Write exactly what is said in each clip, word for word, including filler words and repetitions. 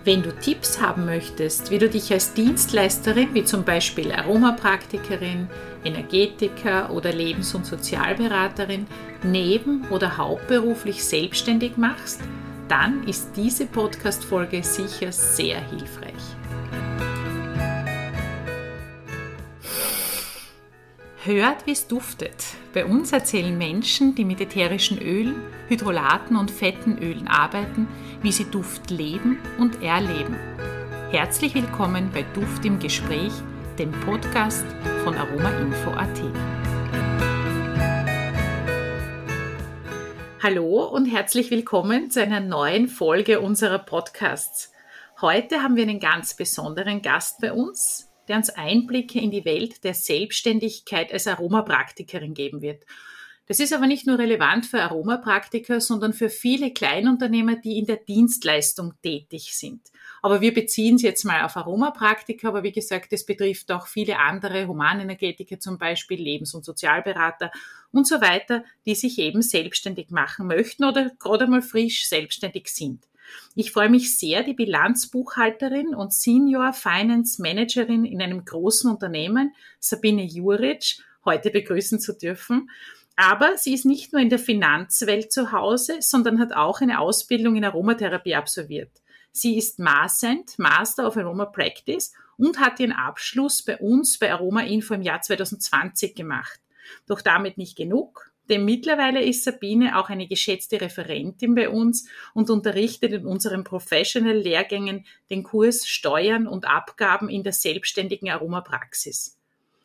Wenn du Tipps haben möchtest, wie du dich als Dienstleisterin, wie zum Beispiel Aromapraktikerin, Energetiker oder Lebens- und Sozialberaterin, neben- oder hauptberuflich selbstständig machst, dann ist diese Podcast-Folge sicher sehr hilfreich. Hört, wie es duftet. Bei uns erzählen Menschen, die mit ätherischen Ölen, Hydrolaten und fetten Ölen arbeiten, wie sie Duft leben und erleben. Herzlich willkommen bei Duft im Gespräch, dem Podcast von aromainfo punkt at. Hallo und herzlich willkommen zu einer neuen Folge unserer Podcasts. Heute haben wir einen ganz besonderen Gast bei uns, der uns Einblicke in die Welt der Selbstständigkeit als Aromapraktikerin geben wird. Das ist aber nicht nur relevant für Aromapraktiker, sondern für viele Kleinunternehmer, die in der Dienstleistung tätig sind. Aber wir beziehen es jetzt mal auf Aromapraktiker, aber wie gesagt, es betrifft auch viele andere, Humanenergetiker zum Beispiel, Lebens- und Sozialberater und so weiter, die sich eben selbstständig machen möchten oder gerade mal frisch selbstständig sind. Ich freue mich sehr, die Bilanzbuchhalterin und Senior Finance Managerin in einem großen Unternehmen, Sabine Juric, heute begrüßen zu dürfen. Aber sie ist nicht nur in der Finanzwelt zu Hause, sondern hat auch eine Ausbildung in Aromatherapie absolviert. Sie ist M A S E N T, Master of Aroma Practice, und hat ihren Abschluss bei uns bei aromainfo im Jahr zwanzig zwanzig gemacht. Doch damit nicht genug, denn mittlerweile ist Sabine auch eine geschätzte Referentin bei uns und unterrichtet in unseren Professional-Lehrgängen den Kurs Steuern und Abgaben in der selbstständigen Aromapraxis.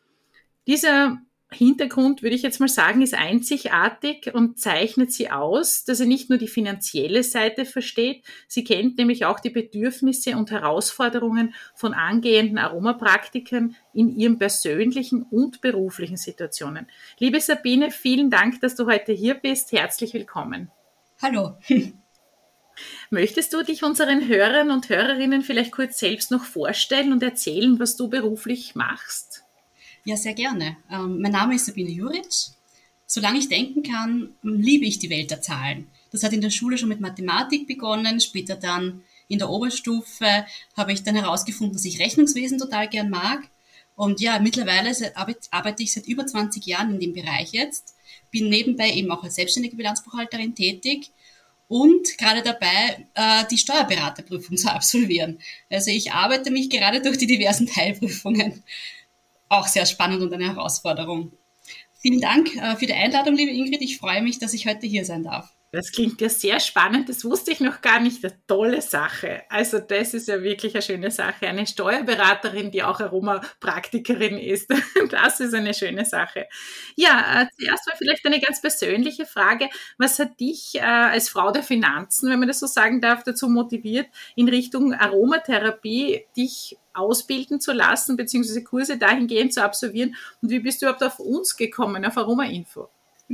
Dieser Hintergrund, würde ich jetzt mal sagen, ist einzigartig und zeichnet sie aus, dass sie nicht nur die finanzielle Seite versteht, sie kennt nämlich auch die Bedürfnisse und Herausforderungen von angehenden Aromapraktikern in ihren persönlichen und beruflichen Situationen. Liebe Sabine, vielen Dank, dass du heute hier bist. Herzlich willkommen. Hallo. Möchtest du dich unseren Hörern und Hörerinnen vielleicht kurz selbst noch vorstellen und erzählen, was du beruflich machst? Ja, sehr gerne. Ähm, mein Name ist Sabine Juric. Solange ich denken kann, liebe ich die Welt der Zahlen. Das hat in der Schule schon mit Mathematik begonnen, später dann in der Oberstufe habe ich dann herausgefunden, dass ich Rechnungswesen total gern mag. Und ja, mittlerweile arbeite ich seit über zwanzig Jahren in dem Bereich jetzt, bin nebenbei eben auch als selbstständige Bilanzbuchhalterin tätig und gerade dabei, die Steuerberaterprüfung zu absolvieren. Also ich arbeite mich gerade durch die diversen Teilprüfungen. Auch sehr spannend und eine Herausforderung. Vielen Dank äh, für die Einladung, liebe Ingrid. Ich freue mich, dass ich heute hier sein darf. Das klingt ja sehr spannend, das wusste ich noch gar nicht. Eine tolle Sache. Also das ist ja wirklich eine schöne Sache. Eine Steuerberaterin, die auch Aromapraktikerin ist. Das ist eine schöne Sache. Ja, äh, zuerst mal vielleicht eine ganz persönliche Frage. Was hat dich äh, als Frau der Finanzen, wenn man das so sagen darf, dazu motiviert, in Richtung Aromatherapie dich ausbilden zu lassen, beziehungsweise Kurse dahingehend zu absolvieren? Und wie bist du überhaupt auf uns gekommen, auf Aromainfo?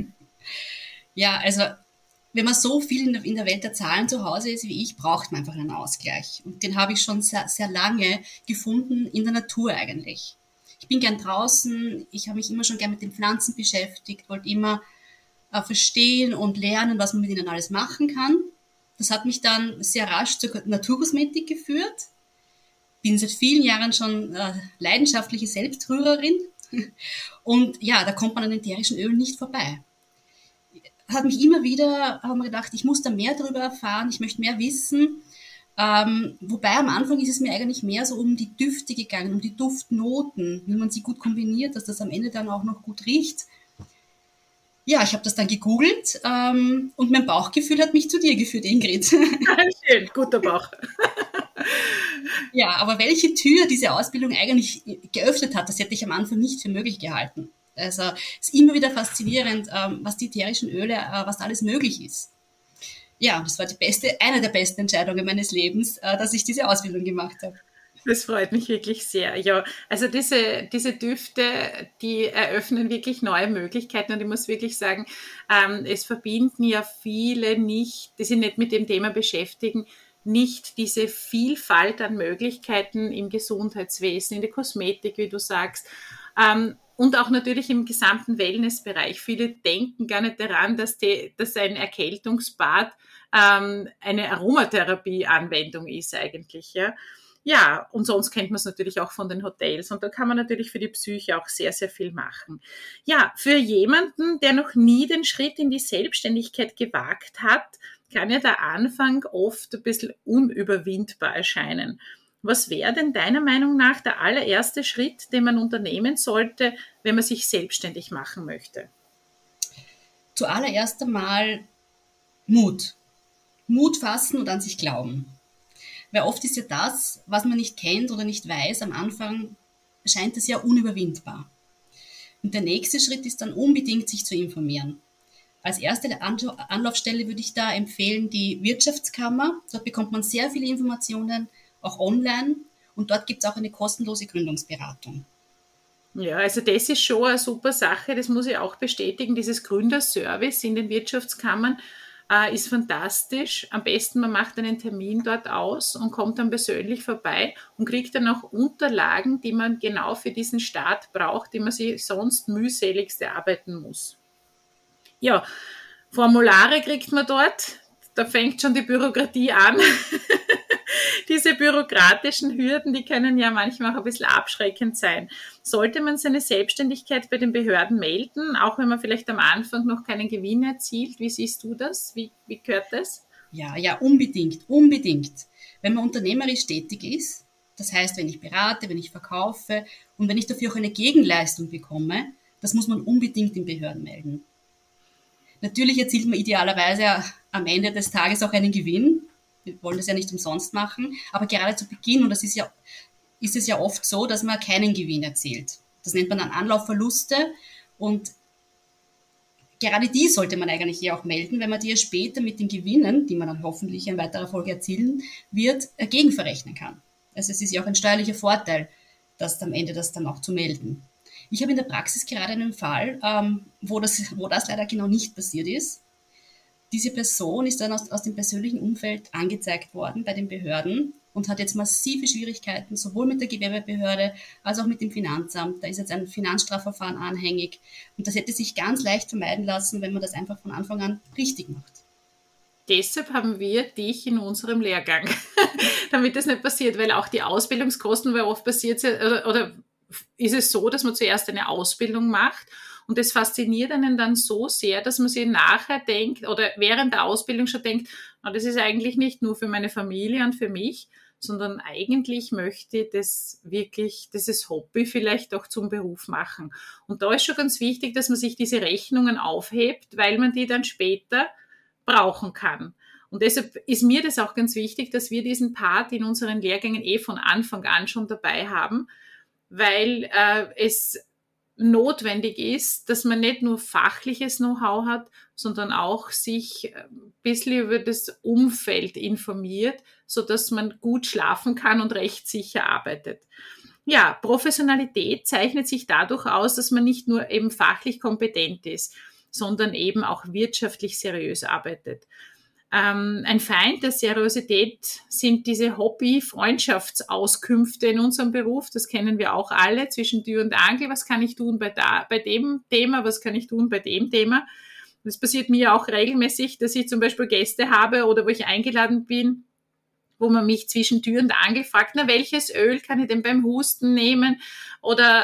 Ja, also wenn man so viel in der, in der Welt der Zahlen zu Hause ist wie ich, braucht man einfach einen Ausgleich. Und den habe ich schon sehr, sehr lange gefunden in der Natur eigentlich. Ich bin gern draußen, ich habe mich immer schon gern mit den Pflanzen beschäftigt, wollte immer äh, verstehen und lernen, was man mit ihnen alles machen kann. Das hat mich dann sehr rasch zur Naturkosmetik geführt. Bin seit vielen Jahren schon äh, leidenschaftliche Selbstrührerin. Und ja, da kommt man an ätherischen Ölen nicht vorbei. Hat mich immer wieder, habe mir gedacht, ich muss da mehr darüber erfahren, ich möchte mehr wissen. Ähm, wobei am Anfang ist es mir eigentlich mehr so um die Düfte gegangen, um die Duftnoten, wie man sie gut kombiniert, dass das am Ende dann auch noch gut riecht. Ja, ich habe das dann gegoogelt ähm, und mein Bauchgefühl hat mich zu dir geführt, Ingrid. Schön, guter Bauch. Ja, aber welche Tür diese Ausbildung eigentlich geöffnet hat, das hätte ich am Anfang nicht für möglich gehalten. Also es ist immer wieder faszinierend, ähm, was die ätherischen Öle, äh, was da alles möglich ist. Ja, das war die beste, eine der besten Entscheidungen meines Lebens, äh, dass ich diese Ausbildung gemacht habe. Das freut mich wirklich sehr. Ja, also diese, diese Düfte, die eröffnen wirklich neue Möglichkeiten und ich muss wirklich sagen, ähm, es verbinden ja viele nicht, die sich nicht mit dem Thema beschäftigen, nicht diese Vielfalt an Möglichkeiten im Gesundheitswesen, in der Kosmetik, wie du sagst. Ähm, Und auch natürlich im gesamten Wellnessbereich. Viele denken gar nicht daran, dass, die, dass ein Erkältungsbad ähm, eine Aromatherapie-Anwendung ist eigentlich. Ja. Ja, und sonst kennt man es natürlich auch von den Hotels. Und da kann man natürlich für die Psyche auch sehr, sehr viel machen. Ja, für jemanden, der noch nie den Schritt in die Selbstständigkeit gewagt hat, kann ja der Anfang oft ein bisschen unüberwindbar erscheinen. Was wäre denn deiner Meinung nach der allererste Schritt, den man unternehmen sollte, wenn man sich selbstständig machen möchte? Zuallererst einmal Mut. Mut fassen und an sich glauben. Weil oft ist ja das, was man nicht kennt oder nicht weiß, am Anfang scheint es ja unüberwindbar. Und der nächste Schritt ist dann unbedingt, sich zu informieren. Als erste Anlaufstelle würde ich da empfehlen die Wirtschaftskammer. Dort bekommt man sehr viele Informationen, auch online. Und dort gibt es auch eine kostenlose Gründungsberatung. Ja, also das ist schon eine super Sache, das muss ich auch bestätigen. Dieses Gründerservice in den Wirtschaftskammern äh, ist fantastisch. Am besten, man macht einen Termin dort aus und kommt dann persönlich vorbei und kriegt dann auch Unterlagen, die man genau für diesen Start braucht, die man sich sonst mühseligst erarbeiten muss. Ja, Formulare kriegt man dort, da fängt schon die Bürokratie an. Diese bürokratischen Hürden, die können ja manchmal auch ein bisschen abschreckend sein. Sollte man seine Selbstständigkeit bei den Behörden melden, auch wenn man vielleicht am Anfang noch keinen Gewinn erzielt? Wie siehst du das? Wie, wie gehört das? Ja, ja, unbedingt, unbedingt. Wenn man unternehmerisch tätig ist, das heißt, wenn ich berate, wenn ich verkaufe und wenn ich dafür auch eine Gegenleistung bekomme, das muss man unbedingt den Behörden melden. Natürlich erzielt man idealerweise am Ende des Tages auch einen Gewinn. Wir wollen das ja nicht umsonst machen, aber gerade zu Beginn, und das ist ja, ist es ja oft so, dass man keinen Gewinn erzielt. Das nennt man dann Anlaufverluste und gerade die sollte man eigentlich ja auch melden, wenn man die ja später mit den Gewinnen, die man dann hoffentlich in weiterer Folge erzielen wird, gegenverrechnen kann. Also es ist ja auch ein steuerlicher Vorteil, das am Ende das dann auch zu melden. Ich habe in der Praxis gerade einen Fall, ähm, wo, das, wo das leider genau nicht passiert ist. Diese Person ist dann aus, aus dem persönlichen Umfeld angezeigt worden bei den Behörden und hat jetzt massive Schwierigkeiten, sowohl mit der Gewerbebehörde als auch mit dem Finanzamt. Da ist jetzt ein Finanzstrafverfahren anhängig. Und das hätte sich ganz leicht vermeiden lassen, wenn man das einfach von Anfang an richtig macht. Deshalb haben wir dich in unserem Lehrgang, damit das nicht passiert, weil auch die Ausbildungskosten, weil oft passiert es, oder, oder ist es so, dass man zuerst eine Ausbildung macht und das fasziniert einen dann so sehr, dass man sich nachher denkt oder während der Ausbildung schon denkt, oh, das ist eigentlich nicht nur für meine Familie und für mich, sondern eigentlich möchte ich das wirklich, dieses Hobby vielleicht auch zum Beruf machen. Und da ist schon ganz wichtig, dass man sich diese Rechnungen aufhebt, weil man die dann später brauchen kann. Und deshalb ist mir das auch ganz wichtig, dass wir diesen Part in unseren Lehrgängen eh von Anfang an schon dabei haben, weil äh, es notwendig ist, dass man nicht nur fachliches Know-how hat, sondern auch sich ein bisschen über das Umfeld informiert, sodass man gut schlafen kann und rechtssicher arbeitet. Ja, Professionalität zeichnet sich dadurch aus, dass man nicht nur eben fachlich kompetent ist, sondern eben auch wirtschaftlich seriös arbeitet. Ähm, ein Feind der Seriosität sind diese Hobby-Freundschaftsauskünfte in unserem Beruf. Das kennen wir auch alle, zwischen Tür und Angel. Was kann ich tun bei, da, bei dem Thema? Was kann ich tun bei dem Thema? Das passiert mir auch regelmäßig, dass ich zum Beispiel Gäste habe oder wo ich eingeladen bin, wo man mich zwischen Tür und Angel fragt, na, welches Öl kann ich denn beim Husten nehmen? Oder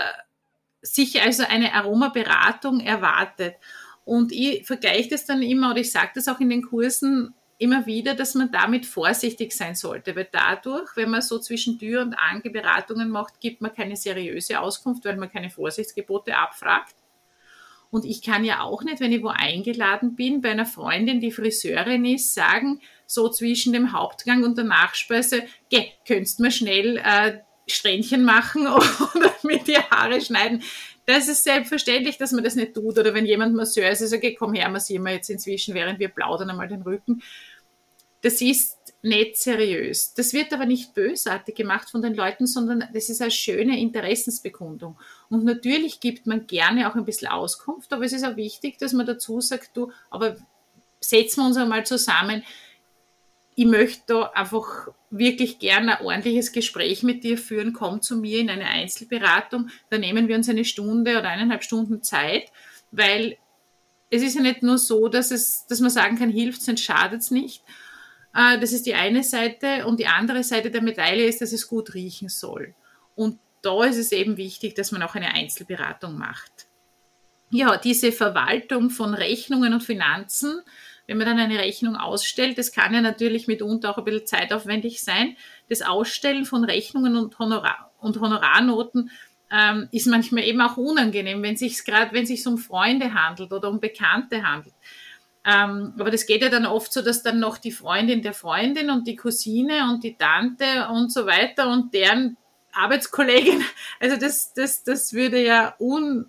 sich also eine Aromaberatung erwartet. Und ich vergleiche das dann immer, oder ich sage das auch in den Kursen immer wieder, dass man damit vorsichtig sein sollte, weil dadurch, wenn man so zwischen Tür und Angel Beratungen macht, gibt man keine seriöse Auskunft, weil man keine Vorsichtsgebote abfragt. Und ich kann ja auch nicht, wenn ich wo eingeladen bin, bei einer Freundin, die Friseurin ist, sagen, so zwischen dem Hauptgang und der Nachspeise, geh, könntest du mir schnell äh, Strähnchen machen oder mir die Haare schneiden. Das ist selbstverständlich, dass man das nicht tut. Oder wenn jemand Masseur ist, also okay, komm her, massieren wir jetzt inzwischen, während wir plaudern, einmal den Rücken. Das ist nicht seriös. Das wird aber nicht bösartig gemacht von den Leuten, sondern das ist eine schöne Interessensbekundung. Und natürlich gibt man gerne auch ein bisschen Auskunft, aber es ist auch wichtig, dass man dazu sagt, du, aber setzen wir uns einmal zusammen. ich möchte da einfach wirklich gerne ein ordentliches Gespräch mit dir führen, komm zu mir in eine Einzelberatung, da nehmen wir uns eine Stunde oder eineinhalb Stunden Zeit, weil es ist ja nicht nur so, dass, es, dass man sagen kann, hilft es, schadet es nicht. Das ist die eine Seite und die andere Seite der Medaille ist, dass es gut riechen soll. Und da ist es eben wichtig, dass man auch eine Einzelberatung macht. Ja, diese Verwaltung von Rechnungen und Finanzen, wenn man dann eine Rechnung ausstellt, das kann ja natürlich mitunter auch ein bisschen zeitaufwendig sein. Das Ausstellen von Rechnungen und, Honorar- und Honorarnoten ähm, ist manchmal eben auch unangenehm, wenn sich gerade, wenn es sich um Freunde handelt oder um Bekannte handelt. Ähm, aber das geht ja dann oft so, dass dann noch die Freundin der Freundin und die Cousine und die Tante und so weiter und deren Arbeitskollegin, also das, das, das würde ja un,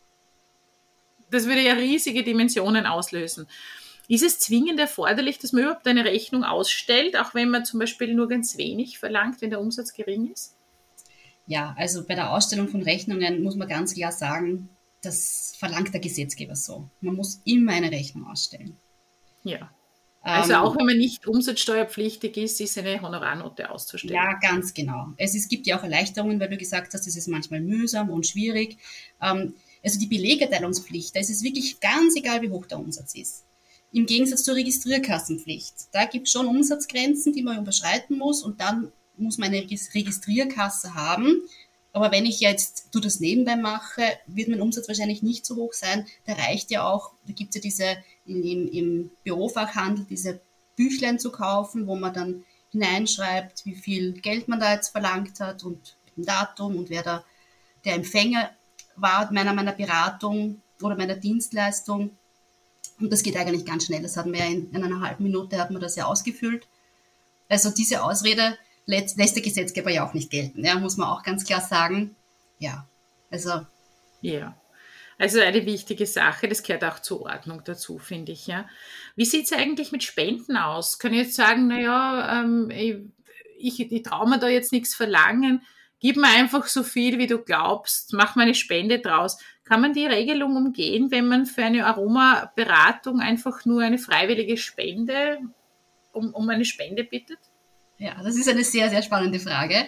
das würde ja riesige Dimensionen auslösen. Ist es zwingend erforderlich, dass man überhaupt eine Rechnung ausstellt, auch wenn man zum Beispiel nur ganz wenig verlangt, wenn der Umsatz gering ist? Ja, also bei der Ausstellung von Rechnungen muss man ganz klar sagen, das verlangt der Gesetzgeber so. Man muss immer eine Rechnung ausstellen. Ja. Also auch wenn man nicht umsatzsteuerpflichtig ist, ist eine Honorarnote auszustellen. Ja, ganz genau. Es, es gibt ja auch Erleichterungen, weil du gesagt hast, es ist manchmal mühsam und schwierig. Ähm, also die Belegerteilungspflicht, da ist es wirklich ganz egal, wie hoch der Umsatz ist. Im Gegensatz zur Registrierkassenpflicht. Da gibt es schon Umsatzgrenzen, die man überschreiten muss und dann muss man eine Registrierkasse haben. Aber wenn ich jetzt du das nebenbei mache, wird mein Umsatz wahrscheinlich nicht so hoch sein. Da reicht ja auch, da gibt es ja diese im, im Bürofachhandel diese Büchlein zu kaufen, wo man dann hineinschreibt, wie viel Geld man da jetzt verlangt hat und mit dem Datum und wer da der Empfänger war meiner, meiner Beratung oder meiner Dienstleistung. Und das geht eigentlich ganz schnell. Das hat man ja in, in einer halben Minute hat man das ja ausgefüllt. Also diese Ausrede lässt der Gesetzgeber ja auch nicht gelten, ja, muss man auch ganz klar sagen. Ja, also. Ja, also eine wichtige Sache, das gehört auch zur Ordnung dazu, finde ich, ja. Wie sieht es eigentlich mit Spenden aus? Kann ich jetzt sagen, naja, ähm, ich, ich traue mir da jetzt nichts verlangen, gib mir einfach so viel, wie du glaubst, mach mal eine Spende draus. Kann man die Regelung umgehen, wenn man für eine Aromaberatung einfach nur eine freiwillige Spende, um, um eine Spende bittet? Ja, das ist eine sehr, sehr spannende Frage.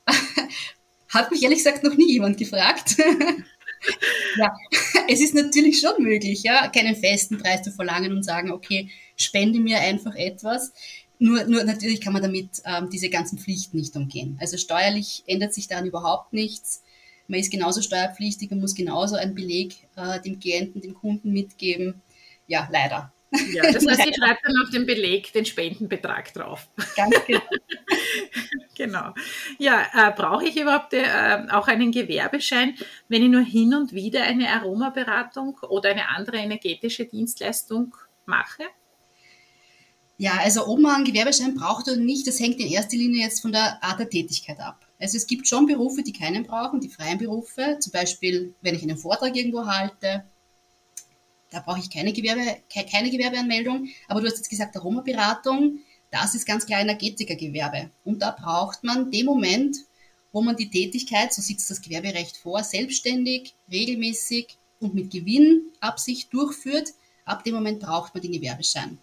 Hat mich ehrlich gesagt noch nie jemand gefragt. Ja, es ist natürlich schon möglich, ja, keinen festen Preis zu verlangen und sagen, okay, spende mir einfach etwas. Nur, nur natürlich kann man damit ähm, diese ganzen Pflichten nicht umgehen. Also steuerlich ändert sich daran überhaupt nichts. Man ist genauso steuerpflichtig und muss genauso einen Beleg äh, dem Klienten, dem Kunden mitgeben. Ja, leider. Ja, das heißt, ich schreibe dann auf den Beleg den Spendenbetrag drauf. Ganz genau. Genau. Ja, äh, brauche ich überhaupt äh, auch einen Gewerbeschein, wenn ich nur hin und wieder eine Aromaberatung oder eine andere energetische Dienstleistung mache? Ja, also ob man einen Gewerbeschein braucht oder nicht, das hängt in erster Linie jetzt von der Art der Tätigkeit ab. Also es gibt schon Berufe, die keinen brauchen, die freien Berufe. Zum Beispiel, wenn ich einen Vortrag irgendwo halte, da brauche ich keine, Gewerbe, keine Gewerbeanmeldung. Aber du hast jetzt gesagt, Aromaberatung, das ist ganz klar Energetikergewerbe. Und da braucht man den Moment, wo man die Tätigkeit, so sieht es das Gewerberecht vor, selbstständig, regelmäßig und mit Gewinnabsicht durchführt. Ab dem Moment braucht man den Gewerbeschein.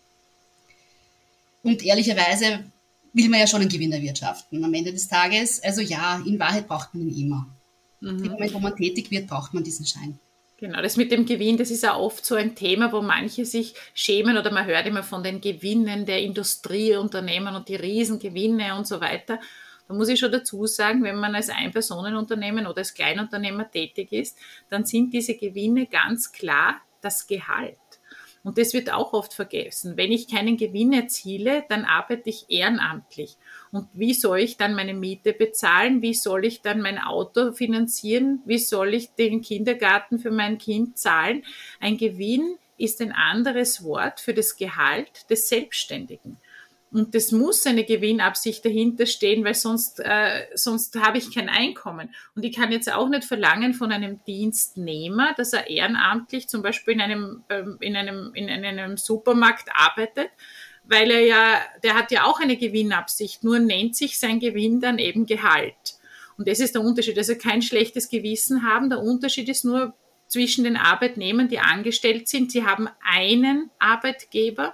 Und ehrlicherweise will man ja schon einen Gewinn erwirtschaften am Ende des Tages. Also ja, in Wahrheit braucht man ihn immer. Mhm. Im Moment, wo man tätig wird, braucht man diesen Schein. Genau, das mit dem Gewinn, das ist ja oft so ein Thema, wo manche sich schämen oder man hört immer von den Gewinnen der Industrieunternehmen und die Riesengewinne und so weiter. Da muss ich schon dazu sagen, wenn man als Ein-Personen-Unternehmen oder als Kleinunternehmer tätig ist, dann sind diese Gewinne ganz klar das Gehalt. Und das wird auch oft vergessen. Wenn ich keinen Gewinn erziele, dann arbeite ich ehrenamtlich. Und wie soll ich dann meine Miete bezahlen? Wie soll ich dann mein Auto finanzieren? Wie soll ich den Kindergarten für mein Kind zahlen? Ein Gewinn ist ein anderes Wort für das Gehalt des Selbstständigen. Und das muss eine Gewinnabsicht dahinter stehen, weil sonst, äh, sonst habe ich kein Einkommen. Und ich kann jetzt auch nicht verlangen von einem Dienstnehmer, dass er ehrenamtlich zum Beispiel in einem, ähm, in einem, in einem Supermarkt arbeitet, weil er ja, der hat ja auch eine Gewinnabsicht, nur nennt sich sein Gewinn dann eben Gehalt. Und das ist der Unterschied. Also kein schlechtes Gewissen haben. Der Unterschied ist nur zwischen den Arbeitnehmern, die angestellt sind. Sie haben einen Arbeitgeber,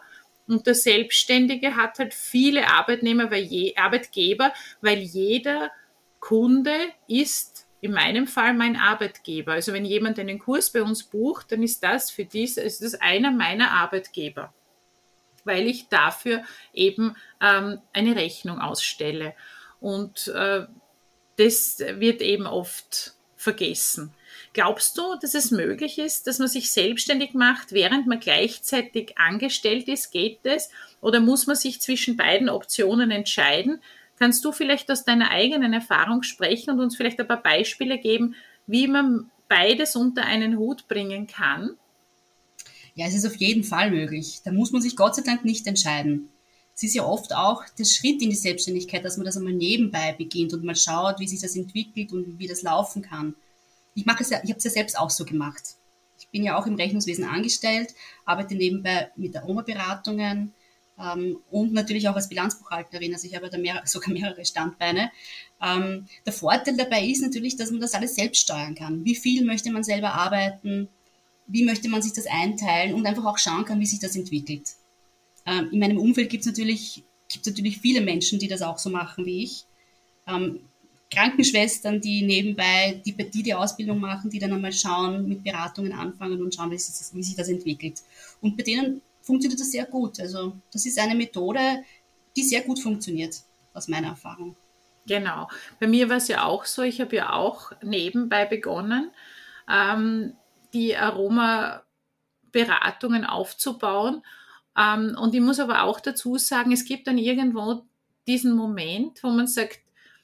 Und der Selbstständige hat halt viele Arbeitnehmer, weil je, Arbeitgeber, weil jeder Kunde ist in meinem Fall mein Arbeitgeber. Also wenn jemand einen Kurs bei uns bucht, dann ist das für dies, ist das einer meiner Arbeitgeber, weil ich dafür eben ähm, eine Rechnung ausstelle. Und äh, das wird eben oft vergessen. Glaubst du, dass es möglich ist, dass man sich selbstständig macht, während man gleichzeitig angestellt ist? Geht das? Oder muss man sich zwischen beiden Optionen entscheiden? Kannst du vielleicht aus deiner eigenen Erfahrung sprechen und uns vielleicht ein paar Beispiele geben, wie man beides unter einen Hut bringen kann? Ja, es ist auf jeden Fall möglich. Da muss man sich Gott sei Dank nicht entscheiden. Es ist ja oft auch der Schritt in die Selbstständigkeit, dass man das einmal nebenbei beginnt und mal schaut, wie sich das entwickelt und wie das laufen kann. Ich mache es ja, ich habe es ja selbst auch so gemacht. Ich bin ja auch im Rechnungswesen angestellt, arbeite nebenbei mit der Oma-Beratungen ähm, und natürlich auch als Bilanzbuchhalterin. Also ich habe da mehr, sogar mehrere Standbeine. Ähm, der Vorteil dabei ist natürlich, dass man das alles selbst steuern kann. Wie viel möchte man selber arbeiten? Wie möchte man sich das einteilen? Und einfach auch schauen kann, wie sich das entwickelt. Ähm, in meinem Umfeld gibt es natürlich, gibt's natürlich viele Menschen, die das auch so machen wie ich. Ähm, Krankenschwestern, die nebenbei, die, die die Ausbildung machen, die dann einmal schauen, mit Beratungen anfangen und schauen, wie sich, das, wie sich das entwickelt. Und bei denen funktioniert das sehr gut. Also das ist eine Methode, die sehr gut funktioniert, aus meiner Erfahrung. Genau. Bei mir war es ja auch so, ich habe ja auch nebenbei begonnen, ähm, die Aromaberatungen aufzubauen. Ähm, und ich muss aber auch dazu sagen, es gibt dann irgendwo diesen Moment, wo man sagt,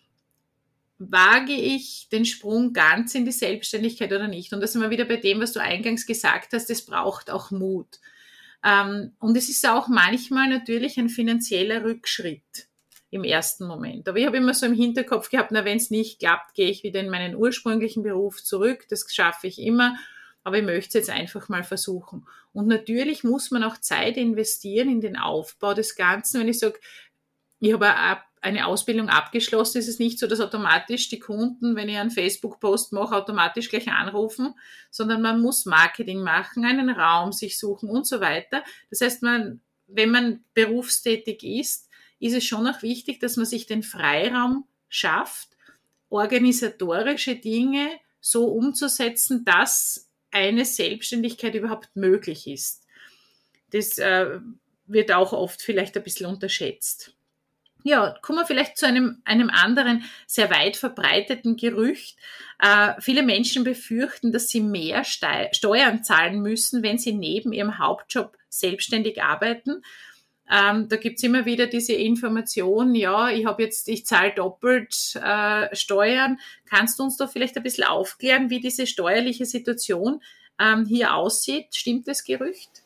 wage ich den Sprung ganz in die Selbstständigkeit oder nicht? Und da sind wir wieder bei dem, was du eingangs gesagt hast, es braucht auch Mut. Ähm, und es ist auch manchmal natürlich ein finanzieller Rückschritt im ersten Moment. Aber ich habe immer so im Hinterkopf gehabt, na, wenn es nicht klappt, gehe ich wieder in meinen ursprünglichen Beruf zurück. Das schaffe ich immer. Aber ich möchte es jetzt einfach mal versuchen. Und natürlich muss man auch Zeit investieren in den Aufbau des Ganzen. Wenn ich sage, ich habe eine Ausbildung abgeschlossen, ist es nicht so, dass automatisch die Kunden, wenn ich einen Facebook-Post mache, automatisch gleich anrufen, sondern man muss Marketing machen, einen Raum sich suchen und so weiter. Das heißt, man, wenn man berufstätig ist, ist es schon auch wichtig, dass man sich den Freiraum schafft, organisatorische Dinge so umzusetzen, dass eine Selbstständigkeit überhaupt möglich ist. Das äh, wird auch oft vielleicht ein bisschen unterschätzt. Ja, kommen wir vielleicht zu einem, einem anderen sehr weit verbreiteten Gerücht. Äh, viele Menschen befürchten, dass sie mehr Steu- Steuern zahlen müssen, wenn sie neben ihrem Hauptjob selbstständig arbeiten. Ähm, da gibt's immer wieder diese Information, ja, ich habe jetzt, ich zahle doppelt äh, Steuern. Kannst du uns da vielleicht ein bisschen aufklären, wie diese steuerliche Situation ähm, hier aussieht? Stimmt das Gerücht?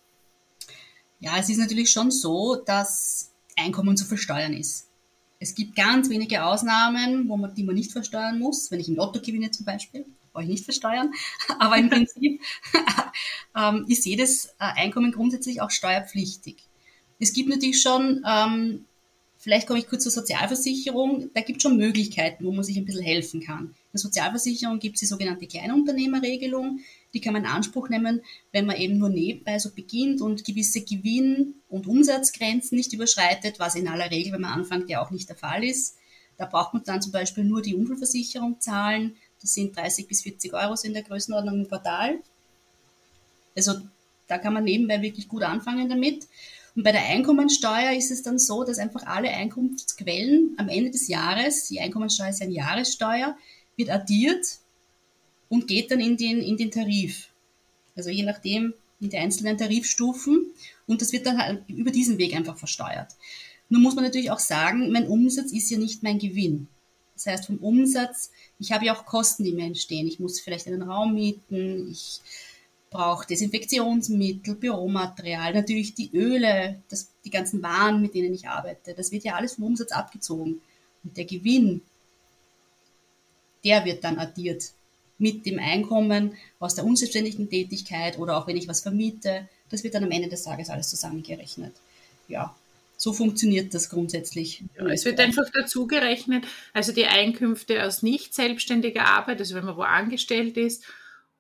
Ja, es ist natürlich schon so, dass Einkommen zu versteuern ist. Es gibt ganz wenige Ausnahmen, wo man, die man nicht versteuern muss. Wenn ich im Lotto gewinne zum Beispiel, brauche ich nicht versteuern. Aber im Prinzip ähm, ist jedes äh, Einkommen grundsätzlich auch steuerpflichtig. Es gibt natürlich schon, ähm, vielleicht komme ich kurz zur Sozialversicherung, da gibt es schon Möglichkeiten, wo man sich ein bisschen helfen kann. In der Sozialversicherung gibt es die sogenannte Kleinunternehmerregelung, die kann man in Anspruch nehmen, wenn man eben nur nebenbei so beginnt und gewisse Gewinn- und Umsatzgrenzen nicht überschreitet, was in aller Regel, wenn man anfängt, ja auch nicht der Fall ist. Da braucht man dann zum Beispiel nur die Unfallversicherung zahlen, das sind dreißig bis vierzig Euro so in der Größenordnung im Quartal. Also da kann man nebenbei wirklich gut anfangen damit. Und bei der Einkommensteuer ist es dann so, dass einfach alle Einkunftsquellen am Ende des Jahres, die Einkommensteuer ist eine Jahressteuer, wird addiert und geht dann in den, in den Tarif. Also je nachdem in die einzelnen Tarifstufen und das wird dann halt über diesen Weg einfach versteuert. Nun muss man natürlich auch sagen, mein Umsatz ist ja nicht mein Gewinn. Das heißt, vom Umsatz, ich habe ja auch Kosten, die mir entstehen. Ich muss vielleicht einen Raum mieten, ich brauche Desinfektionsmittel, Büromaterial, natürlich die Öle, das, die ganzen Waren, mit denen ich arbeite. Das wird ja alles vom Umsatz abgezogen. Und der Gewinn, der wird dann addiert mit dem Einkommen aus der unselbstständigen Tätigkeit oder auch wenn ich was vermiete. Das wird dann am Ende des Tages alles zusammengerechnet. Ja, so funktioniert das grundsätzlich. Ja, es wird einfach dazu gerechnet, also die Einkünfte aus nicht selbstständiger Arbeit, also wenn man wo angestellt ist,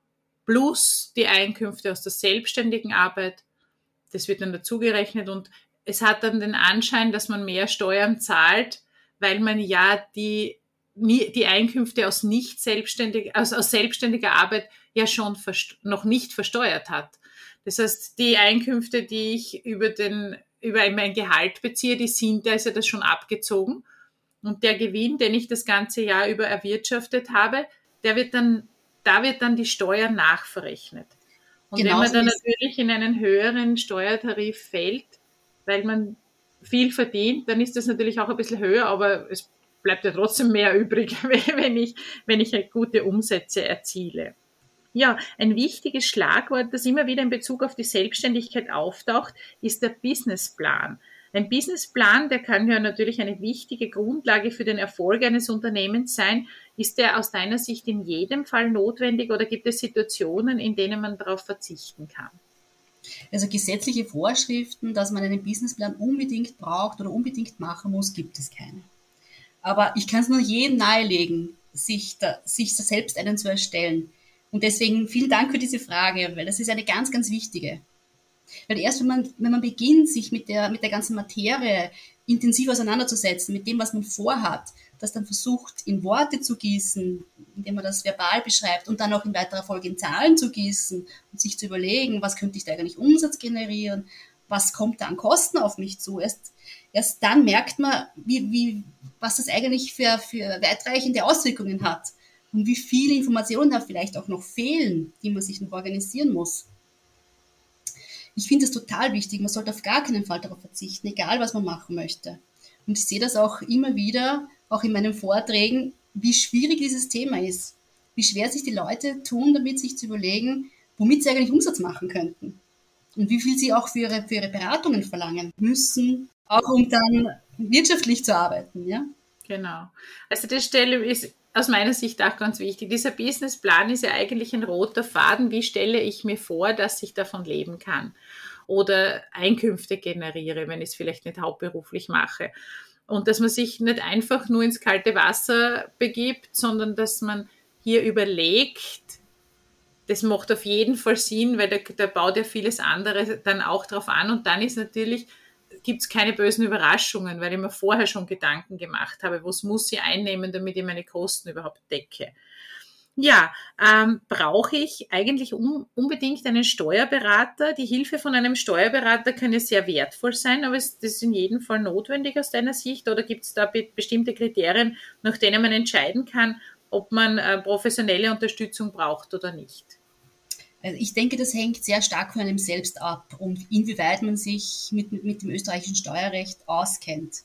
plus die Einkünfte aus der selbstständigen Arbeit, das wird dann dazugerechnet und es hat dann den Anschein, dass man mehr Steuern zahlt, weil man ja die, die Einkünfte aus nicht selbstständig, aus, aus selbstständiger Arbeit ja schon verst- noch nicht versteuert hat. Das heißt, die Einkünfte, die ich über den, über mein Gehalt beziehe, die sind, da ist ja das schon abgezogen. Und der Gewinn, den ich das ganze Jahr über erwirtschaftet habe, der wird dann, da wird dann die Steuer nachverrechnet. Und genau, wenn man dann natürlich in einen höheren Steuertarif fällt, weil man viel verdient, dann ist das natürlich auch ein bisschen höher, aber es bleibt ja trotzdem mehr übrig, wenn ich, wenn ich gute Umsätze erziele. Ja, ein wichtiges Schlagwort, das immer wieder in Bezug auf die Selbstständigkeit auftaucht, ist der Businessplan. Ein Businessplan, der kann ja natürlich eine wichtige Grundlage für den Erfolg eines Unternehmens sein. Ist der aus deiner Sicht in jedem Fall notwendig oder gibt es Situationen, in denen man darauf verzichten kann? Also gesetzliche Vorschriften, dass man einen Businessplan unbedingt braucht oder unbedingt machen muss, gibt es keine. Aber ich kann es nur jedem nahelegen, sich, da, sich selbst einen zu erstellen. Und deswegen vielen Dank für diese Frage, weil das ist eine ganz, ganz wichtige. Weil erst wenn man, wenn man beginnt, sich mit der, mit der ganzen Materie intensiv auseinanderzusetzen, mit dem, was man vorhat, das dann versucht, in Worte zu gießen, indem man das verbal beschreibt und dann auch in weiterer Folge in Zahlen zu gießen und sich zu überlegen, was könnte ich da eigentlich Umsatz generieren, was kommt da an Kosten auf mich zu. Erst, erst dann merkt man, wie, wie, was das eigentlich für, für weitreichende Auswirkungen hat und wie viele Informationen da vielleicht auch noch fehlen, die man sich noch organisieren muss. Ich finde es total wichtig, man sollte auf gar keinen Fall darauf verzichten, egal was man machen möchte. Und ich sehe das auch immer wieder, auch in meinen Vorträgen, wie schwierig dieses Thema ist. Wie schwer sich die Leute tun, damit sich zu überlegen, womit sie eigentlich Umsatz machen könnten. Und wie viel sie auch für ihre, für ihre Beratungen verlangen müssen, auch um dann wirtschaftlich zu arbeiten. Ja? Genau. Also die Stelle ist aus meiner Sicht auch ganz wichtig. Dieser Businessplan ist ja eigentlich ein roter Faden. Wie stelle ich mir vor, dass ich davon leben kann oder Einkünfte generiere, wenn ich es vielleicht nicht hauptberuflich mache. Und dass man sich nicht einfach nur ins kalte Wasser begibt, sondern dass man hier überlegt, das macht auf jeden Fall Sinn, weil da, da baut ja vieles andere dann auch drauf an. Und dann ist natürlich, gibt es keine bösen Überraschungen, weil ich mir vorher schon Gedanken gemacht habe, was muss ich einnehmen, damit ich meine Kosten überhaupt decke. Ja, ähm, brauche ich eigentlich um, unbedingt einen Steuerberater? Die Hilfe von einem Steuerberater kann ja sehr wertvoll sein, aber ist das in jedem Fall notwendig aus deiner Sicht? Oder gibt es da be- bestimmte Kriterien, nach denen man entscheiden kann, ob man äh, professionelle Unterstützung braucht oder nicht? Also ich denke, das hängt sehr stark von einem selbst ab und inwieweit man sich mit, mit dem österreichischen Steuerrecht auskennt.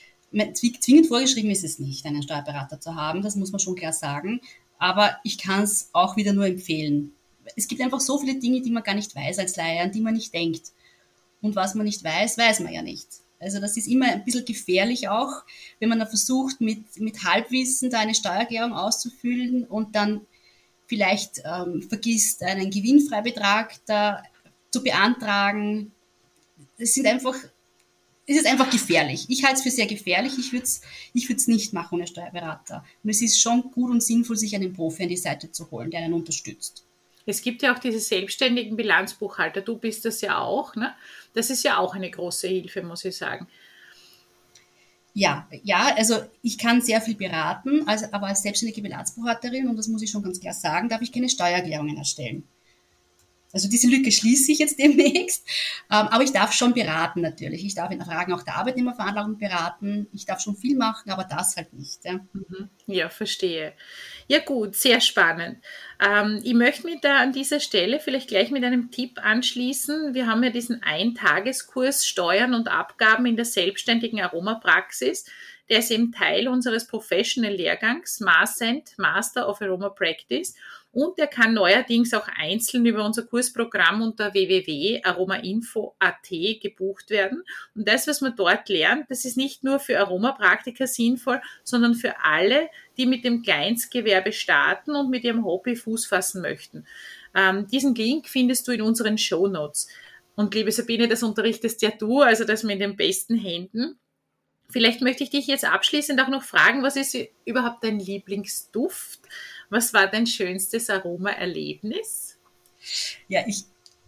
Zwingend vorgeschrieben ist es nicht, einen Steuerberater zu haben, das muss man schon klar sagen. Aber ich kann es auch wieder nur empfehlen. Es gibt einfach so viele Dinge, die man gar nicht weiß als Laie, an die man nicht denkt. Und was man nicht weiß, weiß man ja nicht. Also das ist immer ein bisschen gefährlich auch, wenn man da versucht, mit, mit Halbwissen da eine Steuererklärung auszufüllen und dann vielleicht ähm, vergisst, einen Gewinnfreibetrag da zu beantragen. Das sind einfach, es ist einfach gefährlich. Ich halte es für sehr gefährlich. Ich würde es ich würd's nicht machen ohne Steuerberater. Und es ist schon gut und sinnvoll, sich einen Profi an die Seite zu holen, der einen unterstützt. Es gibt ja auch diese selbstständigen Bilanzbuchhalter. Du bist das ja auch, ne? Das ist ja auch eine große Hilfe, muss ich sagen. Ja, ja, also ich kann sehr viel beraten, also, aber als selbstständige Bilanzbuchhalterin, und das muss ich schon ganz klar sagen, darf ich keine Steuererklärungen erstellen. Also diese Lücke schließe ich jetzt demnächst, ähm, aber ich darf schon beraten natürlich. Ich darf in Fragen auch der Arbeitnehmerveranlagung beraten, ich darf schon viel machen, aber das halt nicht. Ja, ja verstehe. Ja gut, sehr spannend. Ähm, ich möchte mich da an dieser Stelle vielleicht gleich mit einem Tipp anschließen. Wir haben ja diesen Eintageskurs Steuern und Abgaben in der selbstständigen Aromapraxis. Der ist eben Teil unseres Professional-Lehrgangs MASENT, Master of Aroma Practice. Und der kann neuerdings auch einzeln über unser Kursprogramm unter w w w punkt aromainfo punkt a t gebucht werden. Und das, was man dort lernt, das ist nicht nur für Aromapraktiker sinnvoll, sondern für alle, die mit dem Kleinstgewerbe starten und mit ihrem Hobby Fuß fassen möchten. Ähm, diesen Link findest du in unseren Shownotes. Und liebe Sabine, das unterrichtest ja du, also das mit den besten Händen. Vielleicht möchte ich dich jetzt abschließend auch noch fragen, was ist überhaupt dein Lieblingsduft? Was war dein schönstes Aromaerlebnis? Ja, ich,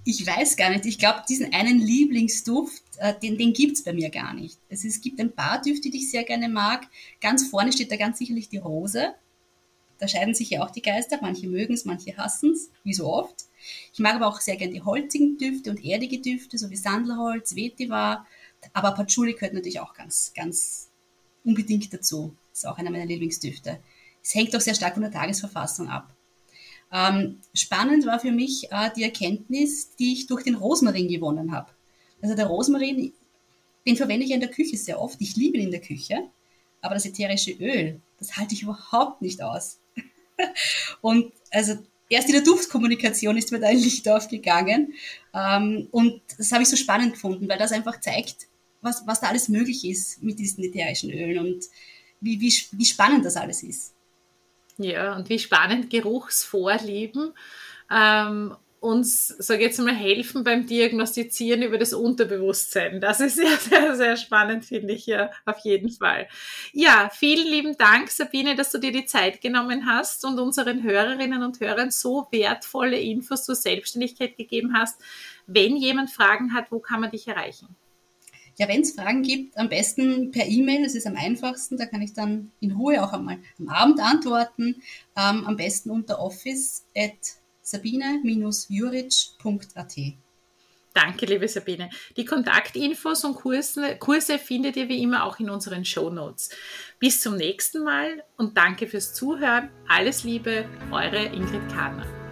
Ich weiß gar nicht. Ich glaube, diesen einen Lieblingsduft, äh, den, den gibt's bei mir gar nicht. Es, ist, es gibt ein paar Düfte, die ich sehr gerne mag. Ganz vorne steht da ganz sicherlich die Rose. Da scheiden sich ja auch die Geister. Manche mögen es, manche hassen es, wie so oft. Ich mag aber auch sehr gerne die holzigen Düfte und erdige Düfte, so wie Sandelholz, Vetiver. Aber Patchouli gehört natürlich auch ganz, ganz unbedingt dazu. Das ist auch einer meiner Lieblingsdüfte. Es hängt auch sehr stark von der Tagesverfassung ab. Ähm, spannend war für mich äh, die Erkenntnis, die ich durch den Rosmarin gewonnen habe. Also der Rosmarin, den verwende ich in der Küche sehr oft. Ich liebe ihn in der Küche. Aber das ätherische Öl, das halte ich überhaupt nicht aus. Und also erst in der Duftkommunikation ist mir da ein Licht aufgegangen. Ähm, und das habe ich so spannend gefunden, weil das einfach zeigt, was, was da alles möglich ist mit diesen ätherischen Ölen und wie, wie, wie spannend das alles ist. Ja, und wie spannend Geruchsvorlieben ähm, uns, sage ich jetzt mal, helfen beim Diagnostizieren über das Unterbewusstsein. Das ist sehr, sehr, sehr spannend, finde ich, ja, auf jeden Fall. Ja, vielen lieben Dank, Sabine, dass du dir die Zeit genommen hast und unseren Hörerinnen und Hörern so wertvolle Infos zur Selbstständigkeit gegeben hast. Wenn jemand Fragen hat, wo kann man dich erreichen? Ja, wenn es Fragen gibt, am besten per E-Mail, das ist am einfachsten, da kann ich dann in Ruhe auch einmal am Abend antworten, ähm, am besten unter office at sabine juric punkt a t. Danke, liebe Sabine. Die Kontaktinfos und Kurse, Kurse findet ihr wie immer auch in unseren Shownotes. Bis zum nächsten Mal und danke fürs Zuhören. Alles Liebe, eure Ingrid Kahner.